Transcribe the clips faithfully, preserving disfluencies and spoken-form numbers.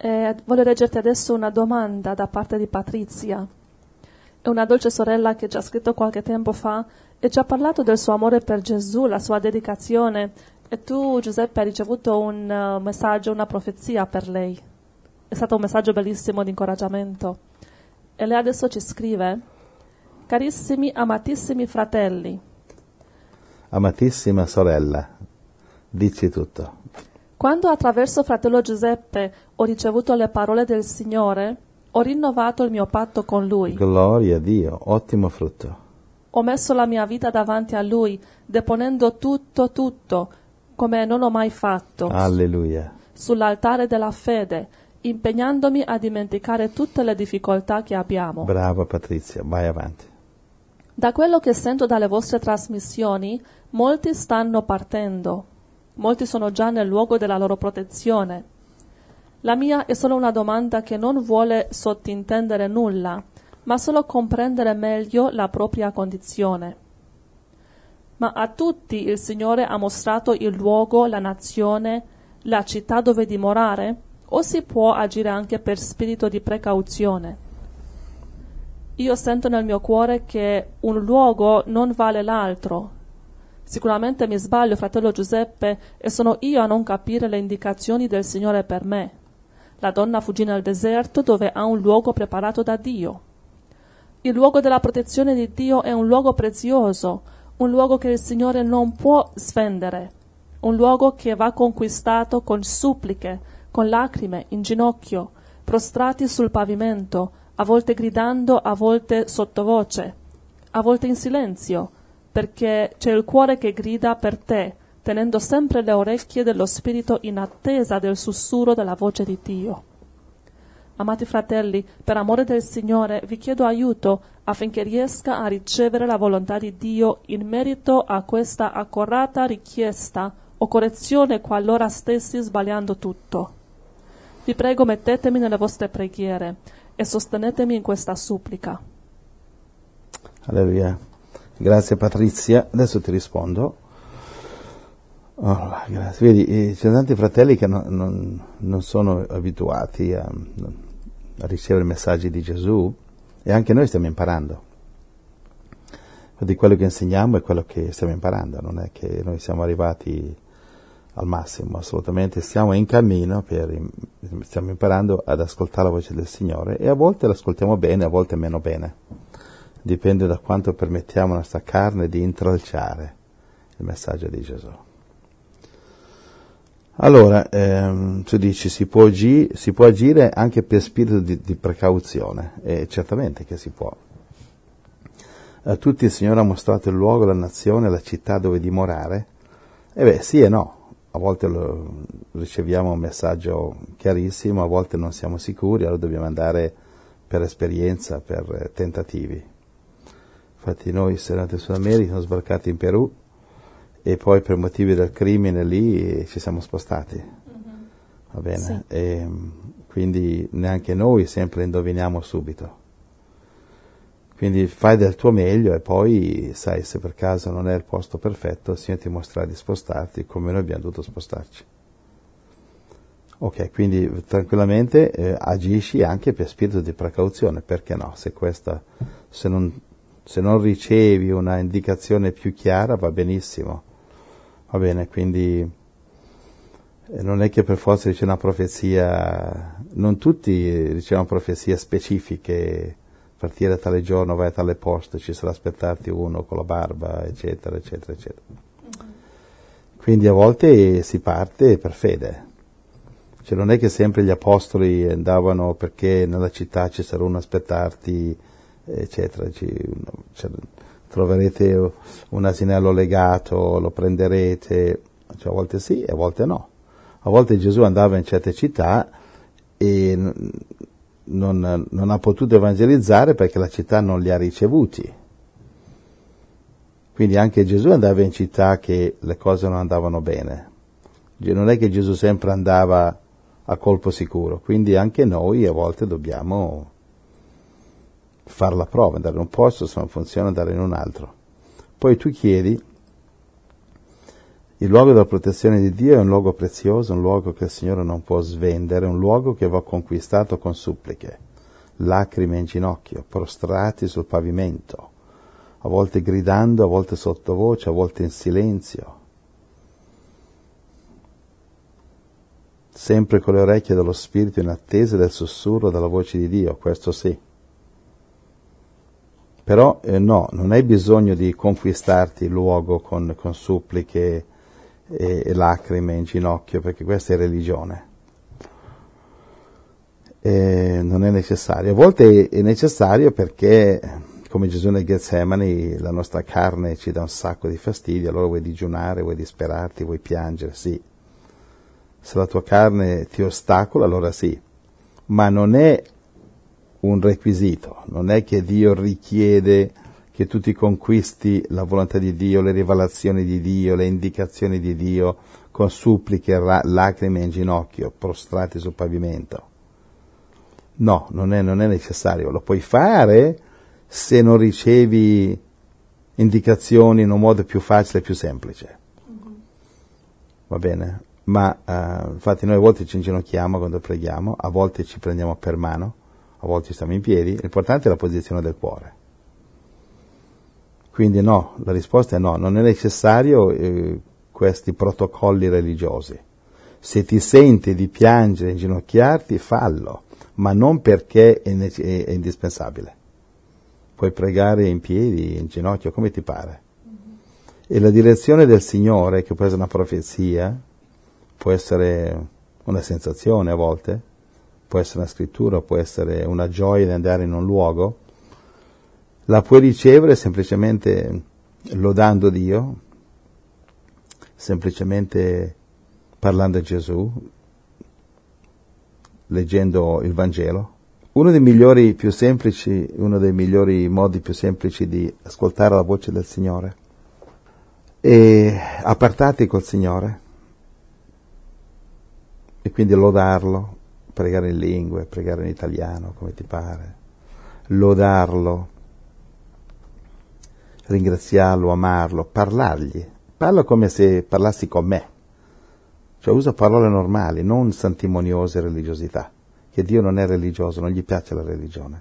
E voglio leggerti adesso una domanda da parte di Patrizia. È una dolce sorella che ci ha scritto qualche tempo fa e ci ha parlato del suo amore per Gesù, la sua dedicazione. E tu, Giuseppe, hai ricevuto un uh, messaggio, una profezia per lei. È stato un messaggio bellissimo di incoraggiamento. E lei adesso ci scrive: carissimi, amatissimi fratelli. Amatissima sorella, dici tutto. Quando attraverso fratello Giuseppe ho ricevuto le parole del Signore, ho rinnovato il mio patto con Lui. Gloria a Dio, ottimo frutto. Ho messo la mia vita davanti a Lui, deponendo tutto, tutto, come non ho mai fatto. Alleluia. Sull'altare della fede, impegnandomi a dimenticare tutte le difficoltà che abbiamo. Brava Patrizia, vai avanti. Da quello che sento dalle vostre trasmissioni, molti stanno partendo. Molti sono già nel luogo della loro protezione. La mia è solo una domanda che non vuole sottintendere nulla, ma solo comprendere meglio la propria condizione. Ma a tutti il Signore ha mostrato il luogo, la nazione, la città dove dimorare, o si può agire anche per spirito di precauzione? Io sento nel mio cuore che un luogo non vale l'altro. Sicuramente mi sbaglio, fratello Giuseppe, e sono io a non capire le indicazioni del Signore per me. La donna fuggì nel deserto dove ha un luogo preparato da Dio. Il luogo della protezione di Dio è un luogo prezioso, un luogo che il Signore non può svendere, un luogo che va conquistato con suppliche, con lacrime, in ginocchio, prostrati sul pavimento, a volte gridando, a volte sottovoce, a volte in silenzio, perché c'è il cuore che grida per te, tenendo sempre le orecchie dello spirito in attesa del sussurro della voce di Dio. Amati fratelli, per amore del Signore vi chiedo aiuto affinché riesca a ricevere la volontà di Dio in merito a questa accorata richiesta o correzione qualora stessi sbagliando tutto. Vi prego, mettetemi nelle vostre preghiere e sostenetemi in questa supplica. Alleluia. Grazie Patrizia, adesso ti rispondo. Oh, grazie. Vedi, ci sono tanti fratelli che non, non, non sono abituati a, a ricevere messaggi di Gesù e anche noi stiamo imparando. Di quello che insegniamo è quello che stiamo imparando, non è che noi siamo arrivati al massimo, assolutamente stiamo in cammino, per, stiamo imparando ad ascoltare la voce del Signore e a volte l'ascoltiamo bene, a volte meno bene. Dipende da quanto permettiamo alla nostra carne di intralciare il messaggio di Gesù. Allora, ehm, tu dici, si può, agi- si può agire anche per spirito di, di precauzione, e certamente che si può. A tutti il Signore ha mostrato il luogo, la nazione, la città dove dimorare. E beh, sì e no. A volte lo, riceviamo un messaggio chiarissimo, a volte non siamo sicuri, allora dobbiamo andare per esperienza, per tentativi. Infatti noi, Senato in Sud America, siamo sbarcati in Perù e poi per motivi del crimine lì ci siamo spostati. Mm-hmm. Va bene? Sì. E quindi neanche noi sempre indoviniamo subito. Quindi fai del tuo meglio e poi, sai, se per caso non è il posto perfetto, il Signore ti mostrerà di spostarti come noi abbiamo dovuto spostarci. Ok, quindi tranquillamente eh, agisci anche per spirito di precauzione, perché no? Se questa, se non, se non ricevi una indicazione più chiara va benissimo, va bene, quindi eh, non è che per forza dice una profezia, non tutti ricevono profezie specifiche, partire tale giorno, vai a tale posto, ci sarà aspettarti uno con la barba, eccetera, eccetera, eccetera. Mm-hmm. Quindi a volte si parte per fede. Cioè non è che sempre gli apostoli andavano perché nella città ci sarà uno a aspettarti, eccetera. Ci, cioè, troverete un asinello legato, lo prenderete, cioè, a volte sì e a volte no. A volte Gesù andava in certe città e non, non ha potuto evangelizzare perché la città non li ha ricevuti. Quindi anche Gesù andava in città che le cose non andavano bene. Non è che Gesù sempre andava a colpo sicuro, quindi anche noi a volte dobbiamo fare la prova, andare in un posto, se non funziona andare in un altro. Poi tu chiedi, Il luogo della protezione di Dio è un luogo prezioso, un luogo che il Signore non può svendere, un luogo che va conquistato con suppliche, lacrime in ginocchio, prostrati sul pavimento, a volte gridando, a volte sottovoce, a volte in silenzio, sempre con le orecchie dello Spirito in attesa del sussurro della voce di Dio, questo sì. Però eh, no, non hai bisogno di conquistarti il luogo con, con suppliche e, e lacrime in ginocchio, perché questa è religione. E non è necessario. A volte è necessario perché, come Gesù nel Getsemani, la nostra carne ci dà un sacco di fastidio, allora vuoi digiunare, vuoi disperarti, vuoi piangere, sì. Se la tua carne ti ostacola, allora sì. Ma non è un requisito, non è che Dio richiede che tu ti conquisti la volontà di Dio, le rivelazioni di Dio, le indicazioni di Dio, con suppliche, ra- lacrime in ginocchio, prostrati sul pavimento. No, non è, non è necessario. Lo puoi fare se non ricevi indicazioni in un modo più facile e più semplice. Mm-hmm. Va bene? Ma uh, infatti noi a volte ci inginocchiamo quando preghiamo, a volte ci prendiamo per mano, a volte stiamo in piedi, l'importante è la posizione del cuore. Quindi no, la risposta è no, non è necessario eh, questi protocolli religiosi. Se ti senti di piangere e inginocchiarti, fallo, ma non perché è, ne- è, è indispensabile. Puoi pregare in piedi, in ginocchio, come ti pare. Mm-hmm. E la direzione del Signore, che può essere una profezia, può essere una sensazione a volte, può essere una scrittura, può essere una gioia di andare in un luogo, la puoi ricevere semplicemente lodando Dio, semplicemente parlando a Gesù, leggendo il Vangelo. Uno dei migliori, più semplici, uno dei migliori modi più semplici di ascoltare la voce del Signore è appartati col Signore e quindi lodarlo, pregare in lingue, pregare in italiano, come ti pare, lodarlo, ringraziarlo, amarlo, parlargli. Parla come se parlassi con me. Cioè usa parole normali, non santimoniose religiosità, che Dio non è religioso, non gli piace la religione.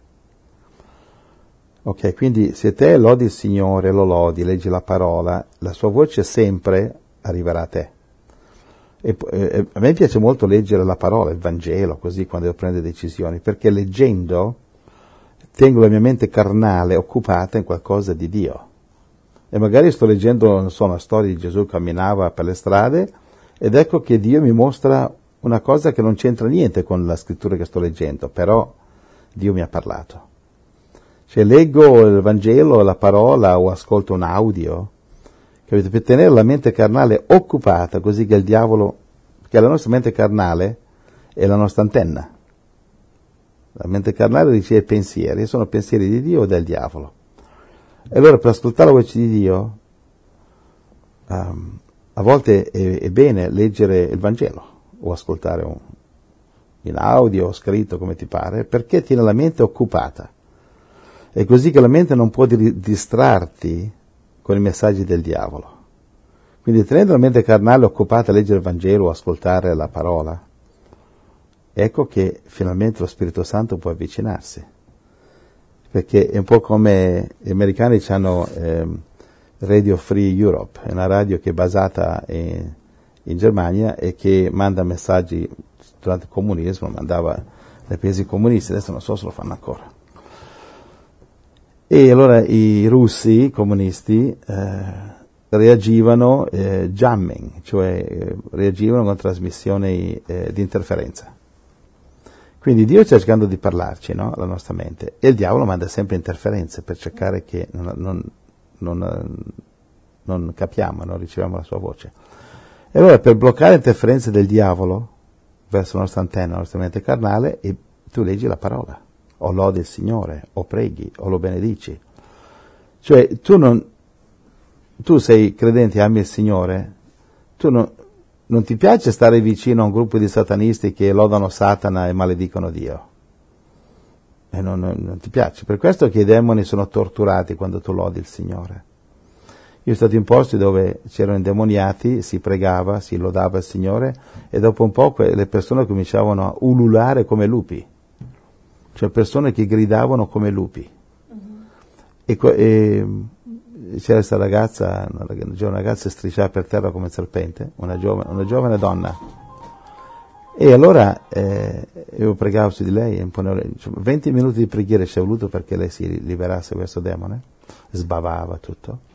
Ok, quindi se te lodi il Signore, lo lodi, leggi la parola, la sua voce sempre arriverà a te. E, e, a me piace molto leggere la parola, il Vangelo, così quando devo prendere decisioni, perché leggendo tengo la mia mente carnale occupata in qualcosa di Dio. E magari sto leggendo, non so, una storia di Gesù che camminava per le strade ed ecco che Dio mi mostra una cosa che non c'entra niente con la scrittura che sto leggendo, però Dio mi ha parlato. Cioè leggo il Vangelo, la parola o ascolto un audio, capite? Per tenere la mente carnale occupata, così che il diavolo, perché la nostra mente carnale è la nostra antenna. La mente carnale riceve pensieri, sono pensieri di Dio o del diavolo. E allora per ascoltare la voce di Dio, um, a volte è, è bene leggere il Vangelo o ascoltare un, in audio o scritto, come ti pare, perché tiene la mente occupata. È così che la mente non può di- distrarti con i messaggi del diavolo. Quindi tenendo la mente carnale occupata a leggere il Vangelo o ascoltare la parola, ecco che finalmente lo Spirito Santo può avvicinarsi. Perché è un po' come gli americani hanno eh, Radio Free Europe, è una radio che è basata in, in Germania e che manda messaggi durante il comunismo, mandava nei paesi comunisti, adesso non so se lo fanno ancora. E allora i russi comunisti eh, reagivano eh, jamming, cioè eh, reagivano con trasmissioni eh, di interferenza. Quindi Dio sta cercando di parlarci, no? La nostra mente, e il diavolo manda sempre interferenze per cercare che non, non, non, non capiamo, non riceviamo la sua voce. E allora per bloccare le interferenze del diavolo verso la nostra antenna, la nostra mente carnale, e tu leggi la parola, o lodi il Signore, o preghi, o lo benedici. Cioè tu non, tu sei credente, ami il Signore, tu non, non ti piace stare vicino a un gruppo di satanisti che lodano Satana e maledicono Dio. E non, non, non ti piace. Per questo che i demoni sono torturati quando tu lodi il Signore. Io sono stato in posti dove c'erano indemoniati, si pregava, si lodava il Signore e dopo un po' que- le persone cominciavano a ululare come lupi, cioè persone che gridavano come lupi. Mm-hmm. E, e c'era questa ragazza, una, una giovane ragazza strisciava per terra come serpente, una giovane, una giovane donna. E allora eh, io pregavo su di lei, imponevo, insomma, venti minuti di preghiera ci è voluto perché lei si liberasse da questo demone, sbavava tutto.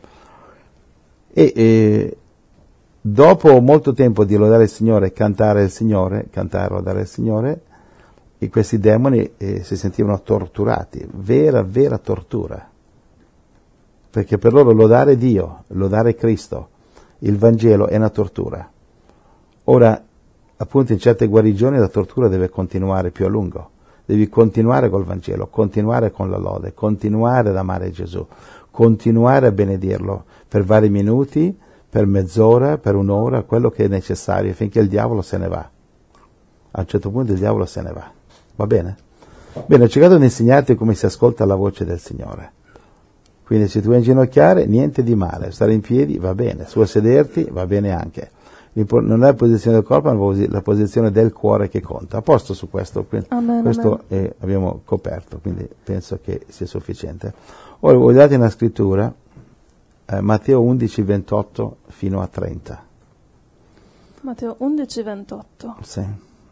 E, e dopo molto tempo di lodare il Signore, cantare il Signore, cantare e lodare il Signore, e questi demoni eh, si sentivano torturati, vera, vera tortura. Perché per loro lodare Dio, lodare Cristo, il Vangelo è una tortura. Ora, appunto in certe guarigioni la tortura deve continuare più a lungo. Devi continuare col Vangelo, continuare con la lode, continuare ad amare Gesù, continuare a benedirlo per vari minuti, per mezz'ora, per un'ora, quello che è necessario, finché il diavolo se ne va. A un certo punto il diavolo se ne va. Va bene? Bene, ho cercato di insegnarti come si ascolta la voce del Signore. Quindi se tu vuoi inginocchiare, niente di male. Stare in piedi va bene, su a sederti va bene anche. Non è la posizione del corpo, ma la posizione del cuore che conta. A posto su questo, amen, questo amen. È, abbiamo coperto, quindi penso che sia sufficiente. Ora voglio darti una scrittura, eh, Matteo undici, ventotto fino a trenta. Matteo undici, ventotto. Sì.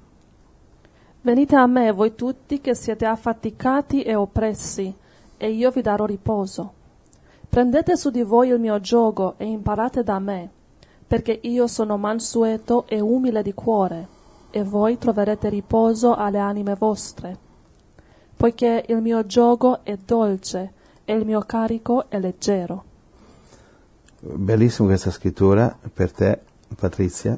Venite a me voi tutti che siete affaticati e oppressi, e io vi darò riposo. Prendete su di voi il mio giogo e imparate da me, perché io sono mansueto e umile di cuore, e voi troverete riposo alle anime vostre. Poiché il mio giogo è dolce e il mio carico è leggero. Bellissima questa scrittura per te, Patrizia.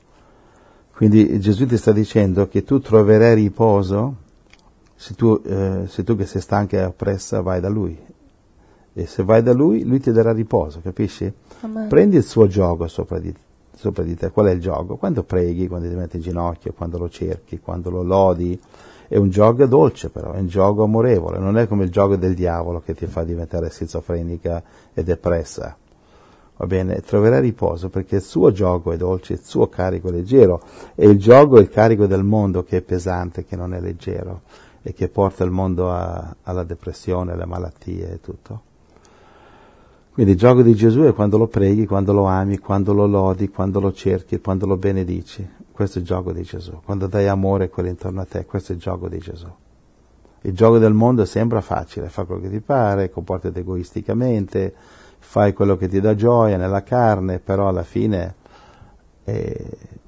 Quindi Gesù ti sta dicendo che tu troverai riposo se tu, eh, se tu che sei stanca e oppressa vai da Lui. E se vai da Lui, Lui ti darà riposo, capisci? Amen. Prendi il suo giogo sopra di, sopra di te. Qual è il giogo? Quando preghi, quando ti metti in ginocchio, quando lo cerchi, quando lo lodi. È un giogo dolce però, è un giogo amorevole, non è come il gioco del diavolo che ti fa diventare schizofrenica e depressa. Va bene? Troverai riposo perché il suo giogo è dolce, il suo carico è leggero, e il giogo è il carico del mondo che è pesante, che non è leggero e che porta il mondo a, alla depressione, alle malattie e tutto. Quindi il gioco di Gesù è quando lo preghi, quando lo ami, quando lo lodi, quando lo cerchi, quando lo benedici. Questo è il gioco di Gesù. Quando dai amore a quelli intorno a te, questo è il gioco di Gesù. Il gioco del mondo sembra facile, fa quello che ti pare, comportati egoisticamente, fai quello che ti dà gioia nella carne, però alla fine eh,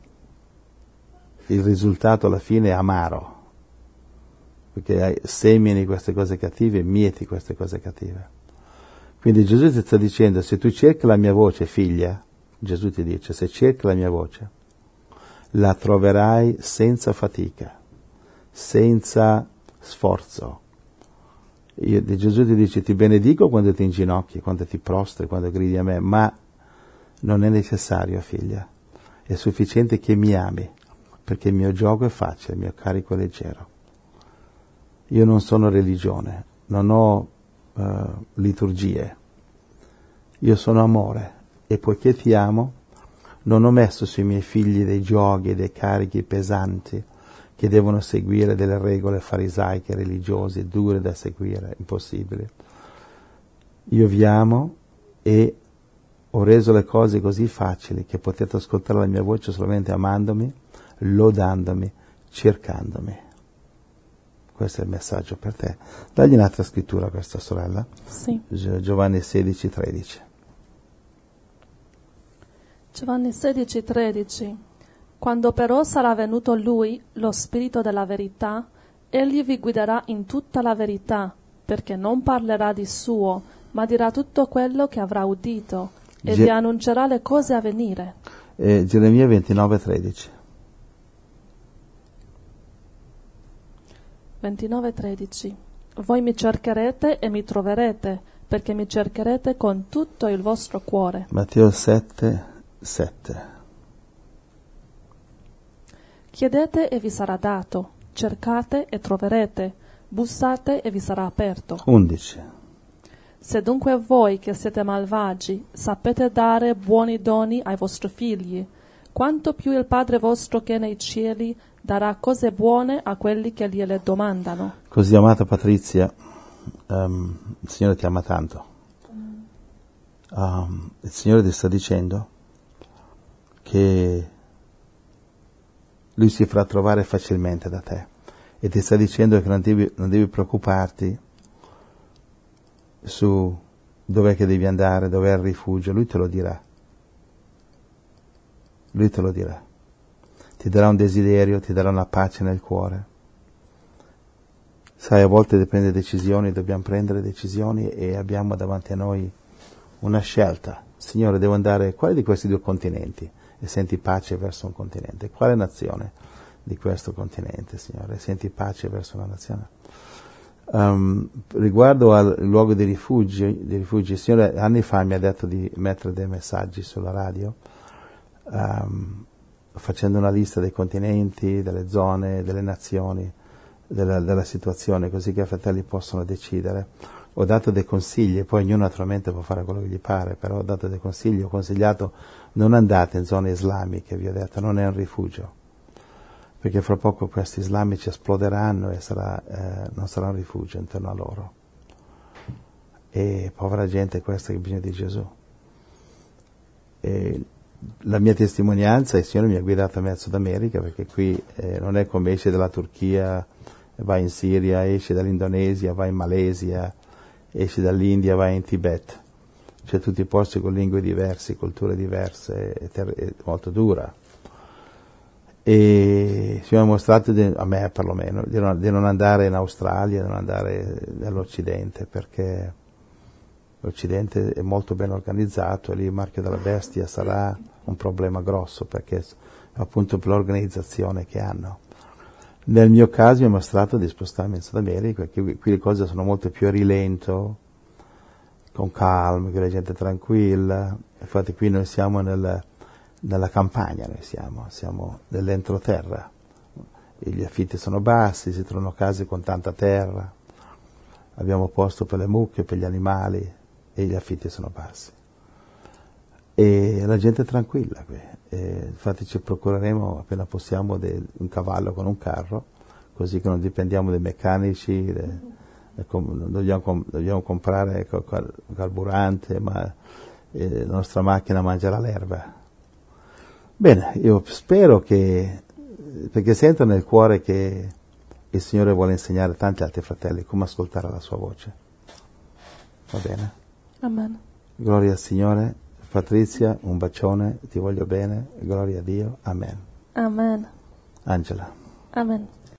il risultato alla fine è amaro, perché semini queste cose cattive e mieti queste cose cattive. Quindi Gesù ti sta dicendo, se tu cerchi la mia voce, figlia, Gesù ti dice, se cerchi la mia voce, la troverai senza fatica, senza sforzo. Io, Gesù ti dice, ti benedico quando ti inginocchi, quando ti prostri, quando gridi a me, ma non è necessario, figlia. È sufficiente che mi ami, perché il mio gioco è facile, il mio carico è leggero. Io non sono religione, non ho uh, liturgie. Io sono amore, e poiché ti amo, non ho messo sui miei figli dei giochi, dei carichi pesanti, che devono seguire delle regole farisaiche, religiose, dure da seguire, impossibili. Io vi amo e ho reso le cose così facili che potete ascoltare la mia voce solamente amandomi, lodandomi, cercandomi. Questo è il messaggio per te. Dagli un'altra scrittura a questa sorella. Sì. Giovanni sedici, tredici. Giovanni sedici, tredici. Quando però sarà venuto Lui, lo Spirito della verità, Egli vi guiderà in tutta la verità, perché non parlerà di suo, ma dirà tutto quello che avrà udito, e Ge- vi annuncerà le cose a venire. Eh, Geremia ventinove, tredici. ventinove, tredici. Voi mi cercherete e mi troverete, perché mi cercherete con tutto il vostro cuore. Matteo sette, sette. Chiedete e vi sarà dato, cercate e troverete, bussate e vi sarà aperto. undici. Se dunque voi che siete malvagi sapete dare buoni doni ai vostri figli, quanto più il Padre vostro che è nei cieli darà cose buone a quelli che gliele domandano. Così, amata Patrizia, um, il Signore ti ama tanto. Um, il Signore ti sta dicendo che Lui si farà trovare facilmente da te e ti sta dicendo che non devi, non devi preoccuparti su dov'è che devi andare, dov'è il rifugio. Lui te lo dirà. Lui te lo dirà. Ti darà un desiderio, ti darà una pace nel cuore. Sai, a volte da prendere decisioni, dobbiamo prendere decisioni e abbiamo davanti a noi una scelta. Signore, devo andare a quale di questi due continenti? E senti pace verso un continente. Quale nazione di questo continente, Signore? Senti pace verso una nazione. Um, riguardo al luogo dei rifugi, dei rifugi, il Signore anni fa mi ha detto di mettere dei messaggi sulla radio, um, facendo una lista dei continenti, delle zone, delle nazioni, della, della situazione, così che i fratelli possono decidere. Ho dato dei consigli, poi ognuno naturalmente può fare quello che gli pare, però ho dato dei consigli, ho consigliato non andate in zone islamiche, vi ho detto, non è un rifugio, perché fra poco questi islamici esploderanno e sarà, eh, non sarà un rifugio intorno a loro. E povera gente questa che ha bisogno di Gesù. E la mia testimonianza, il Signore mi ha guidato a Sud America, perché qui eh, non è come esce dalla Turchia, vai in Siria, esce dall'Indonesia, vai in Malesia, esci dall'India, vai in Tibet. C'è tutti i posti con lingue diverse, culture diverse, è, ter- è molto dura. E ci abbiamo mostrato, di, a me perlomeno, di non, di non andare in Australia, di non andare nell'Occidente, perché l'Occidente è molto ben organizzato e lì il marchio della bestia sarà un problema grosso, perché appunto per l'organizzazione che hanno. Nel mio caso mi ha mostrato di spostarmi in Sud America, perché qui le cose sono molto più a rilento, con calma, che la gente è tranquilla. Infatti qui noi siamo nel, nella campagna, noi siamo, siamo nell'entroterra. E gli affitti sono bassi, si trovano case con tanta terra, abbiamo posto per le mucche, per gli animali e gli affitti sono bassi. E la gente è tranquilla qui. E infatti ci procureremo appena possiamo de, un cavallo con un carro, così che non dipendiamo dai meccanici, de, de, com, dobbiamo, com, dobbiamo comprare cal, carburante, ma eh, la nostra macchina mangerà l'erba. Bene, io spero che, perché sento nel cuore che il Signore vuole insegnare a tanti altri fratelli come ascoltare la sua voce. Va bene? Amen. Gloria al Signore. Patrizia, un bacione, ti voglio bene, gloria a Dio, amen. Amen. Angela. Amen.